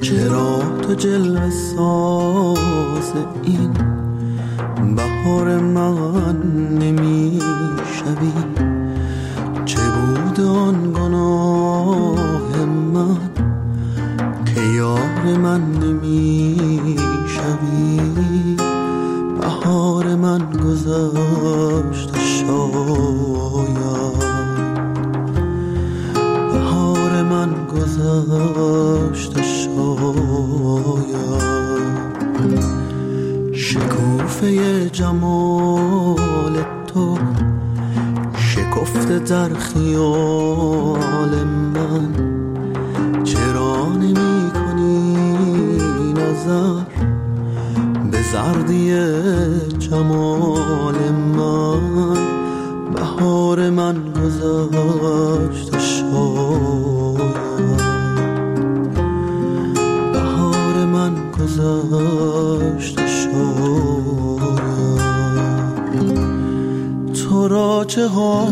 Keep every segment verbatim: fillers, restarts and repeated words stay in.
چرا تو جلوه ساز این بهار من نمی شوی؟ چه بود آن گناه من که یار من نمی شوی؟ بهار من گذشت شاید، بهار من گذشت شاید. شکوفه جمال تو شکفته در خیال من، چرا نمی کنی نظر به زردی جمال من؟ بهار من گذشت شاید، بهار من گذشت شاید. تو را چه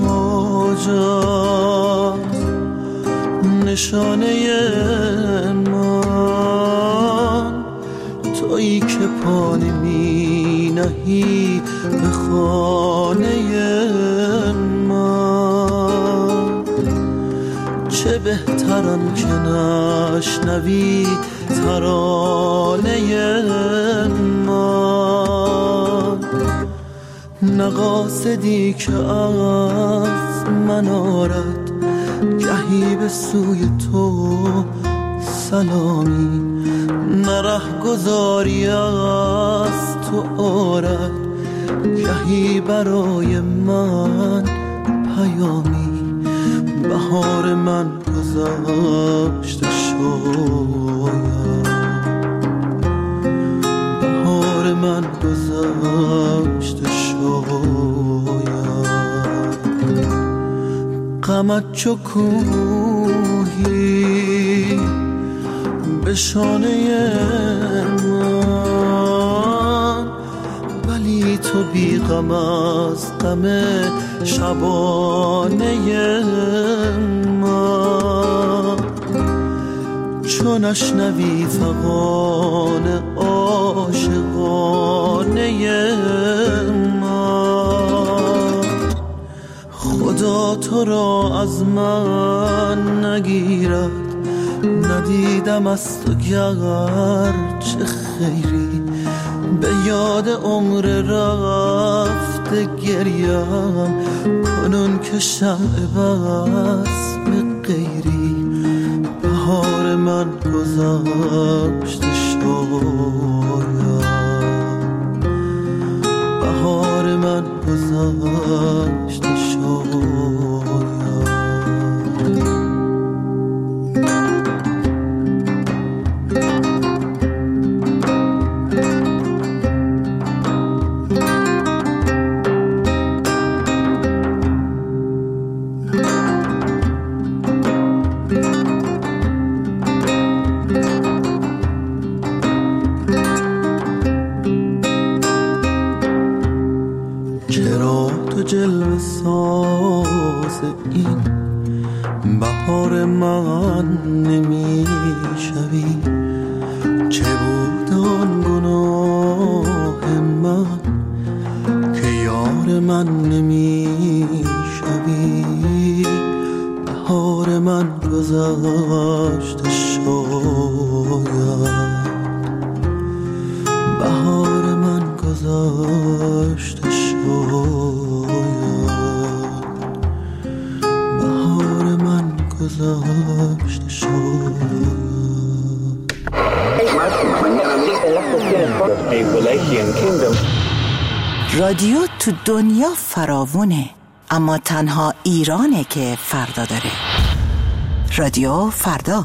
حاجت نشانه من، تویی که پا نمی نهی به خانه من. چه بهترن که نشنوی ترانه من، نه قاصدی که از من آرد گهی به سوی تو سلامی، نه ره گذاری از تو آرد گهی برای من پیامی. بهار من گذشت شاید، بهار من گذشت شاید. غمت چو کوهی به شانه من، ولی تو بی غم از غم شبانه من. چون نشنوی فغان عاشقانه من، خدا تو را از من نگیرد. ندیدم از تو گر چه خیری، به یاد عمر رفته گریم کنون که شمع بس به غیری. بهار من گذشت شاید، بهار من گذشت شاید. جلوه ساز این بهار من نمی شوی؟ چه بود آن گناه من که یار من نمی شوی؟ بهار من گذشت شاید، بهار من گذشت شاید، بهار من گذشت شاید. رادیو تو دنیا فراوونه، اما تنها ایرانه که فردا داره. رادیو فردا.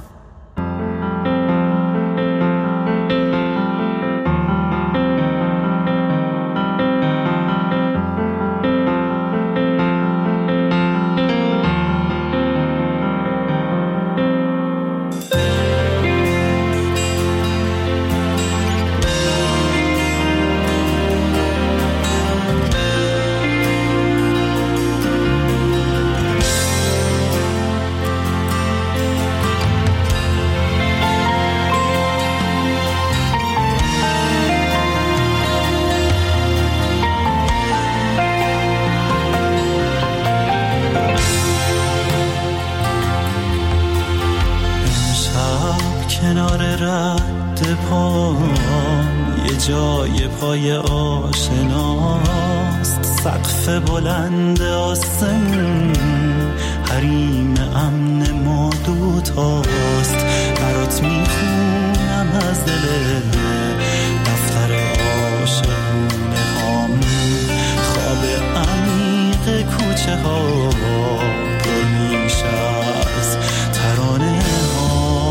رد پام یه جای پای آشناست، سقف بلند آسمون حریم امن ما دوتاست. برات میخونم از دل دفتر عاشقونه هام، خواب عمیق کوچه ها پر میشه از ترانه ها.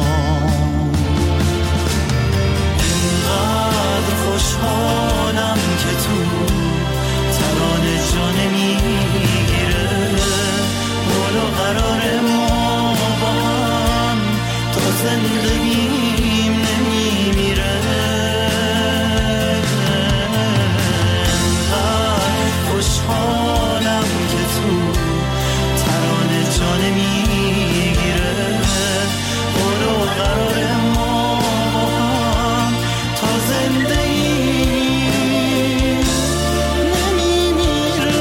اینقدر خوشحالم که تو ترانه جان میگیره، بالا قرار ما با هم تا زندگیم نمیمیره. اینقدر خوشحالم که تو ترانه جان میگیره، بالا قرار ما با هم تا زندگیم نمیمیره.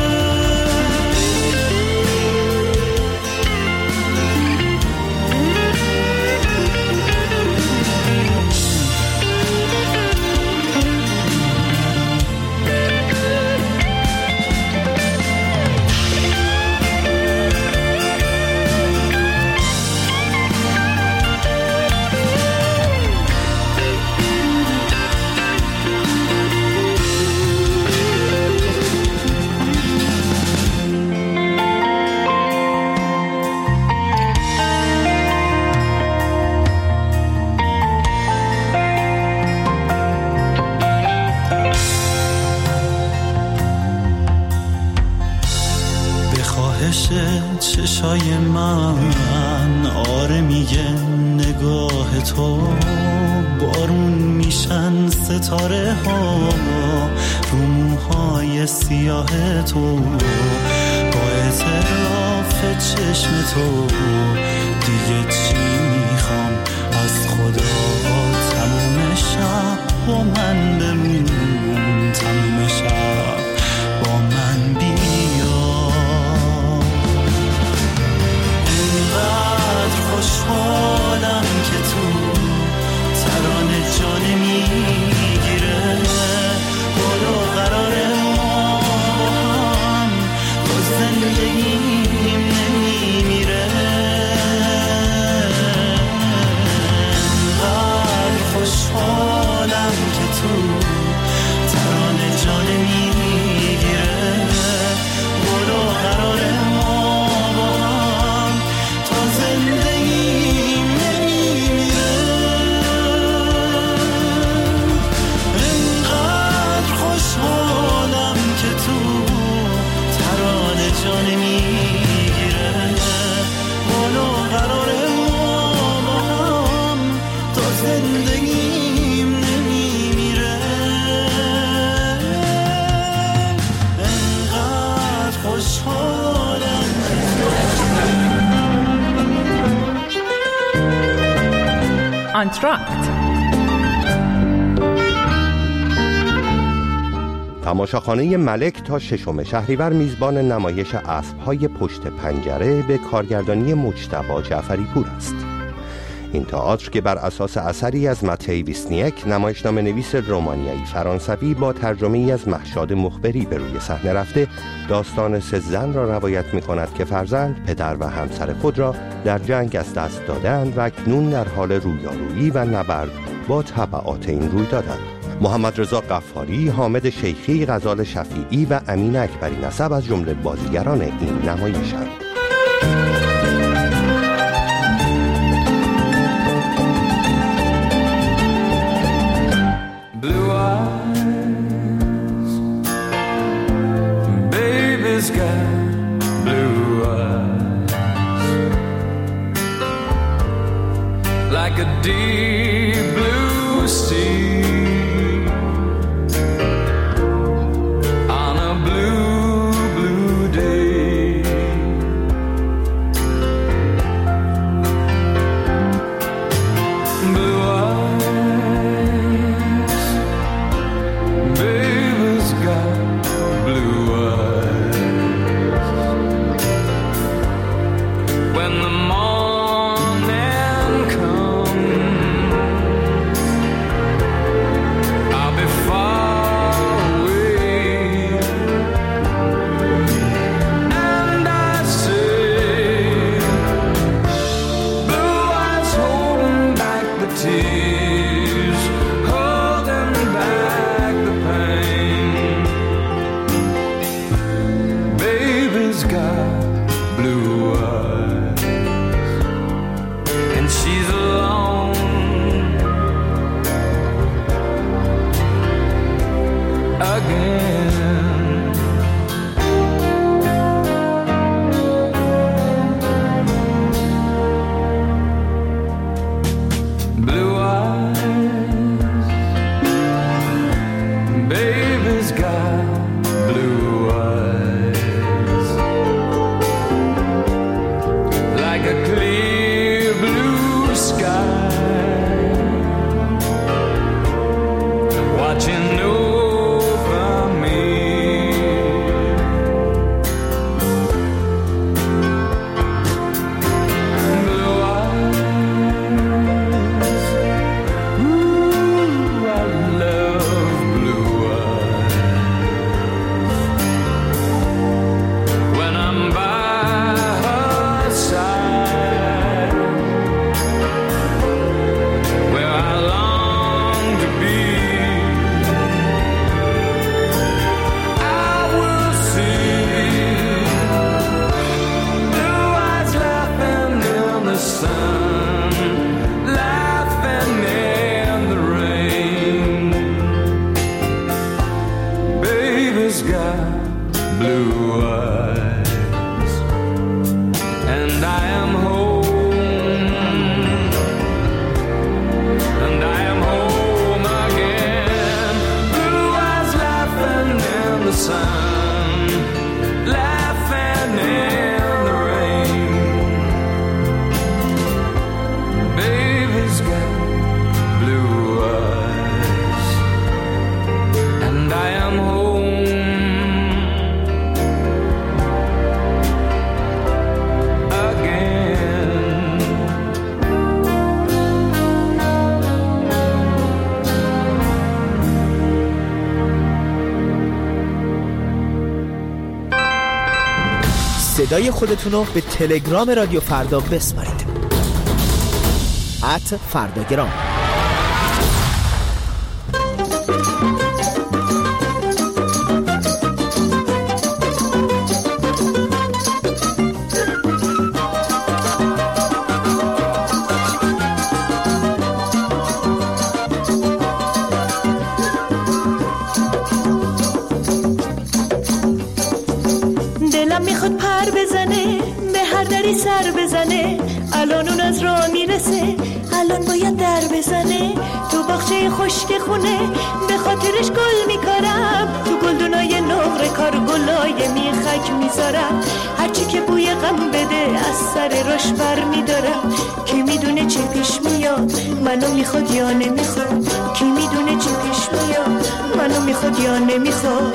چشای من آره میگه نگاه تو، بارون میشن ستاره ها رو موهای سیاه تو. با اعتراف چشم تو دیگه چی میخوام از خدا؟ تموم شب با من بمون، تموم شب با من بیا. خوشحالم که تو ترانه جان میگیره، بالا قرار ما با هم با زندگیم نمیمیره. انقدر خوشحالم که تو ترانه جان میگیره، بالا قرار ما با هم تا زندگیم نمیمیره. انقدر خوشحالم که تو ترانه جان میگیره، بالا قرار ما با هم تا زندگیم نمیمیره. انقدر خوشحالم انتراکت. تماشاخانه ملک تا ششم شهریور میزبان نمایش اسب‌های پشت پنجره به کارگردانی مجتبی جعفری پور است. این تئاتر که بر اساس اثری از متی ویسنیک، نمایشنامه نویس رومانیایی فرانسوی، با ترجمه‌ای از مهشاد مخبری به روی صحنه رفته، داستان سه زن را روایت می‌کند که فرزند، پدر و همسر خود را در جنگ از دست دادند و اکنون در حال رویارویی و نبرد با تبعات این روی دادند. محمد رضا قفاری، حامد شیخی، غزال شفیعی و امین اکبری نسب از جمله بازیگران این نمایشند. Like a deep blue sea on a blue, blue day. Blue eyes, baby's got blue eyes. When the morning comes knees, holding back the pain. Baby's got blue eyes, and she's alone again. Blue eyes, baby's got blue eyes, like a clear blue sky, watching over me. Blue eyes, ooh, I love blue eyes. When I'm by her side, where I long to be, I will see blue eyes laughing in the sun, laughing in the rain. Baby's got blue eyes, and I am home, and I am home again. Blue eyes laughing in the sun, laughing in the rain. Baby's got blue eyes, and I am home again. صدای خودتونو به تلگرام رادیو فردا بسپارید. ات فرداگرام. دلم میخواد پر بزنه، به هر دری سر بزنه. الان اون از راه میرسه، الان باید در بزنه. تو باغچه خشک خونه به خاطرش گل میکارم، تو گلدونای نقره کار گلای میخک میذارم. هرچی که بوی غم بده از سر راش بر میدارم. کی میدونه چی پیش میاد، منو میخواد یا نمیخواد. کی میدونه چی پیش میاد، منو میخواد یا نمیخواد.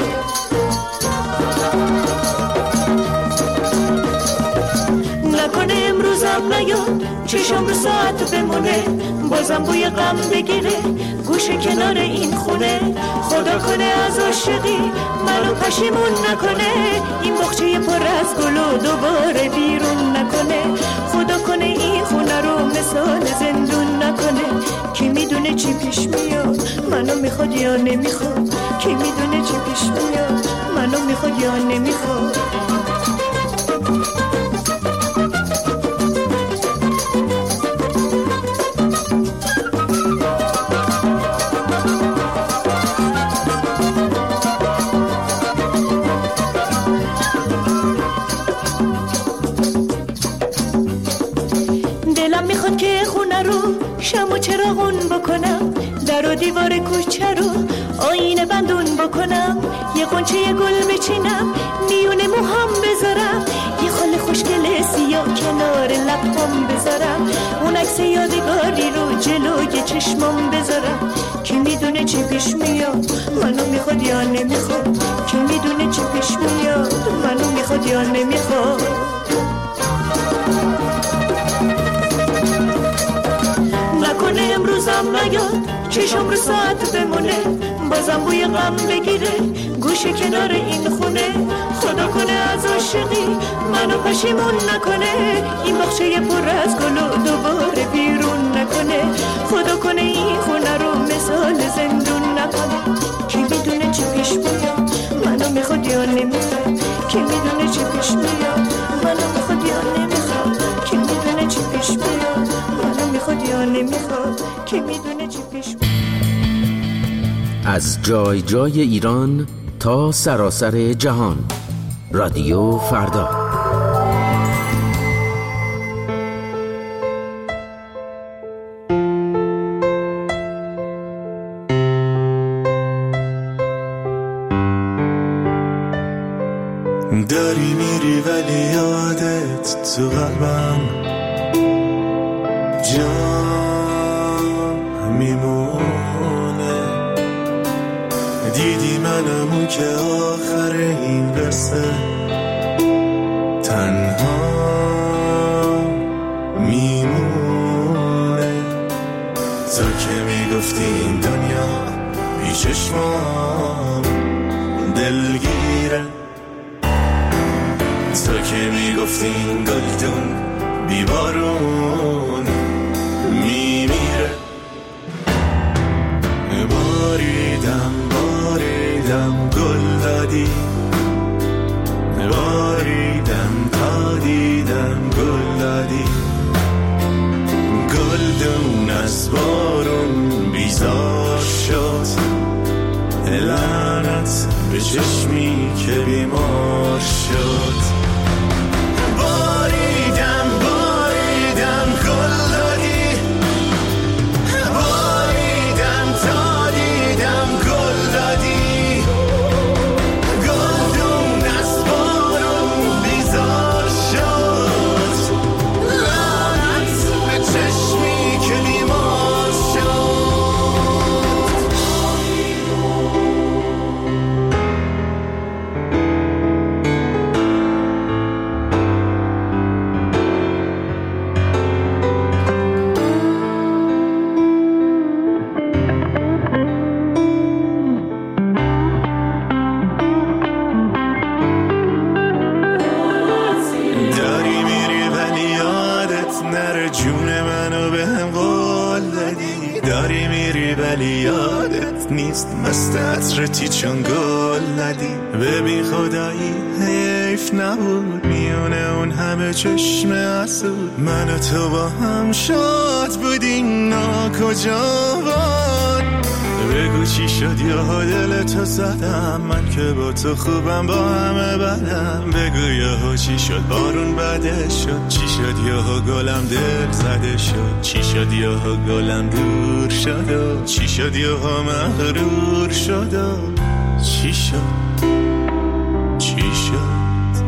نکنه امروزم نیاد، چشم رو ساعت بمونه. بازم بوی غم بگیره گوشه کنار این خونه. خدا کنه از عاشقی منو پشیمون نکنه. این باغچه پر از گل و دوباره بیرون نکنه. خدا کنه این خونه رو مثال زندون نکنه. کی میدونه چی پیش میاد، منو میخواد یا نمیخواد. کی میدونه چی پیش میاد، منو میخواد یا نمیخواد. دلم میخواد که خونه رو شم و چراغون بکنم، در و دیوار کوچه رو آینه بندون بکنم. یه قنچه گل بچینم میونه موهام بذارم. یه خال خوشگل سیاه کنار لبام بذارم. اون عکس یادگاری رو جلوی چشمام بذارم. کی میدونه چی پیش میاد، منو میخواد یا نمیخواد. کی میدونه چی پیش میاد، منو میخواد یا نمیخواد. نکنه امروزم نیاد، چشم رو ساعت بمونه. بازم بوی غم بگیره گوشه کنار این خونه. خدا خدا کنه از عاشقی منو پشیمون نکنه، این باغچه پر از گل و دوباره بیرون نکنه. خدا کنه این خونه رو مثال زندون نکنه. کی میدونه چی پیش میاد منو میخواد یا نمیخواد، کی میدونه چی پیش میاد منو میخواد یا نمیخواد، کی میدونه چی پیش میاد منو میخواد یا نمیخواد، کی میدونه چی پیش میاد. از جای جای ایران تا سراسر جهان، رادیو فردا. داری میری ولی یادت تو قلبم جا میمونه. دیدی منمون که آخر این قصه تنها میمونه. تو که میگفتی این دنیا بی چشمام دلگیره، تو که میگفتی این گلدون بی بارون میمیره. باریدم باریدم گل دادی، باریدم تا دیدم گل دادی. گلدون از بارون بیزار شد، لعنت به چشمی که بیمار شد. باریدم باریدم گل دادی، باریدم تا دیدم گل دادی. گلدون از بارون بیزار شد، لعنت به چشمی که بیمار شد. نیست مست عطرتی چون گل ندی. ببین خدایی حیف نبود میونه اون همه چشم حسود، من و تو با هم شاد بودیم نا کجا بود. بگو چی شد یا دل تو زدم، من که با تو خوبم با همه بدم. بگو یا چی شد بارون بده شد، چی شد یا گلم دل زده شد، چی شد یا گلم دور شد، چی شد یا مغرور شد، چی شد چی شد.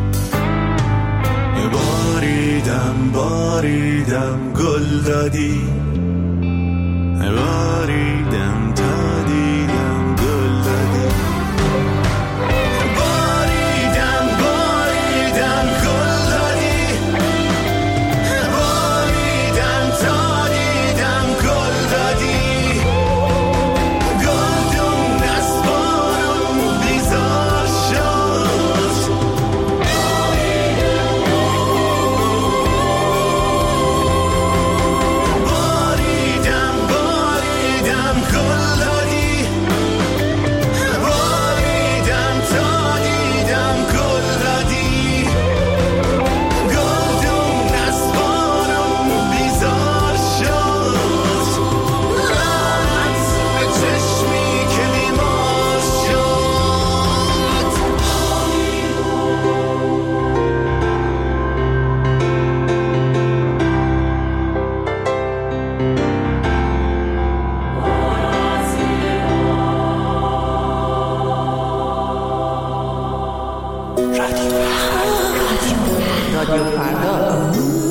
باریدم باریدم گل دادی، باریدم تا دیدم گل دادی. باریدم باریدم گل دادی، باریدم تا دیدم گل دادی. گلدون از بارون بیزار شد، باریدم باریدم گل دادی، باریدم تا دیدم گل دادی. گلدون از بارون بیزار شد، لعنت به چشمی که بیمار شد. رادیو فردا.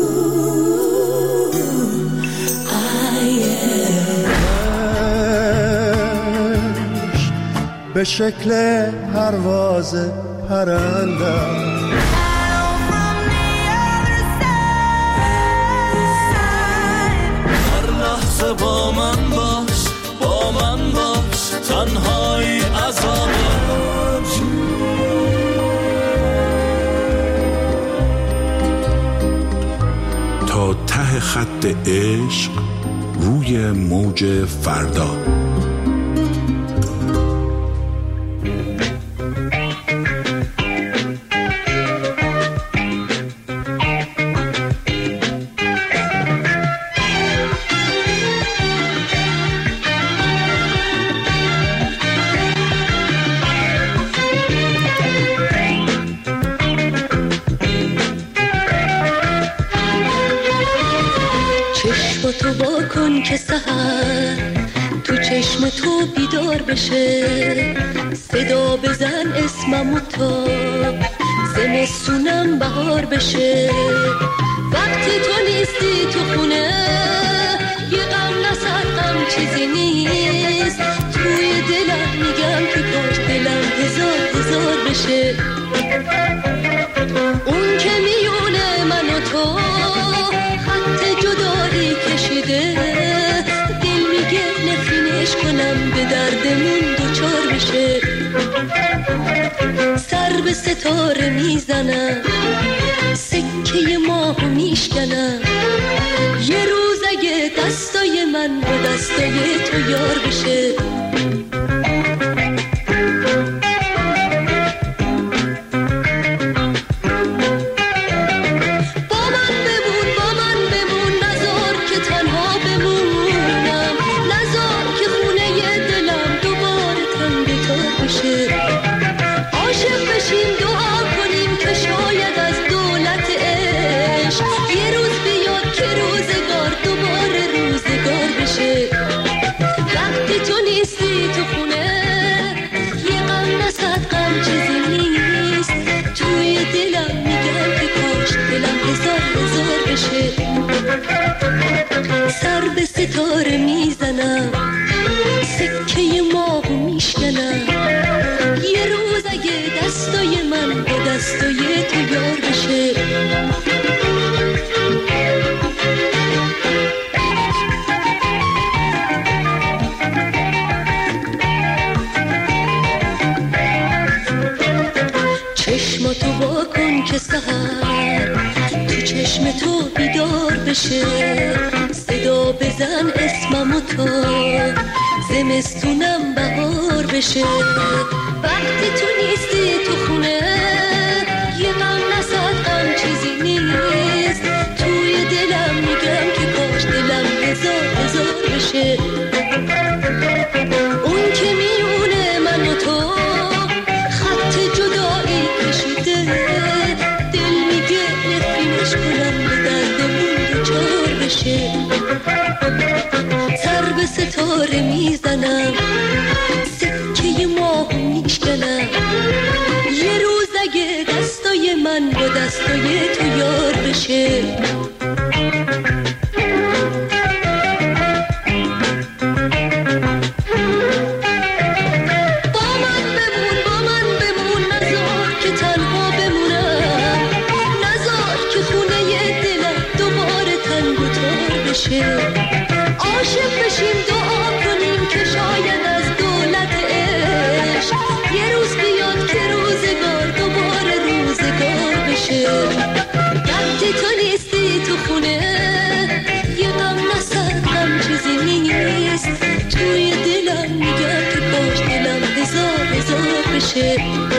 به شکل پرواز پرنده هر لحظه با من باش، با من باش، تنهایی عذابه. خط عشق روی موج فردا. تو با کن که سحر تو چشم تو بیدار بشه، صدا بزن اسممو تا زمستونم بهار بشه. وقتی تو نیستی تو خونه یه غم نصد غم چیزی نیست، توی دلم میگم که کاش دلم هزار هزار بشه. اون که میونه من و تو خط جدایی کشیده، دل میگه نفرینش کنم به دردمون دوچار بشه. سر به ستاره میزنم، سکه ماهو میشکنم، یه روز اگه دستای من با دستای تو یار بشه. سر به ستاره میزنم، سکه ماهو میشکنم، یه روز اگه دستای من با دستای تو یار بشه. چشماتو با کن که سحر تو چشم تو بیدار بشه، صدا بزن اسممو تا زمستونم بهار بشه. وقتی تو نیستی تو خونه یه غم نصد غم چیزی نیست، توی دلم میگم که کاش دلم هزار هزار بشه. اون که میونه من و تو خط جدایی کشیده، دل میگه نفرینش کنم به دردمون دوچار بشه. سر به ستاره میزنم، سکه ماهو میشکنم، یه روز اگه دستای من با دستای تو یار بشه. عاشق بشیم دعا کنیم که شاید از دولت عشق یه روز بیاد که روزگار دوباره روزگار بشه. وقتی تو نیستی تو خونه یه غم نصد غم چیزی نیست، توی دلم میگم که کاش دلم هزار هزار بشه.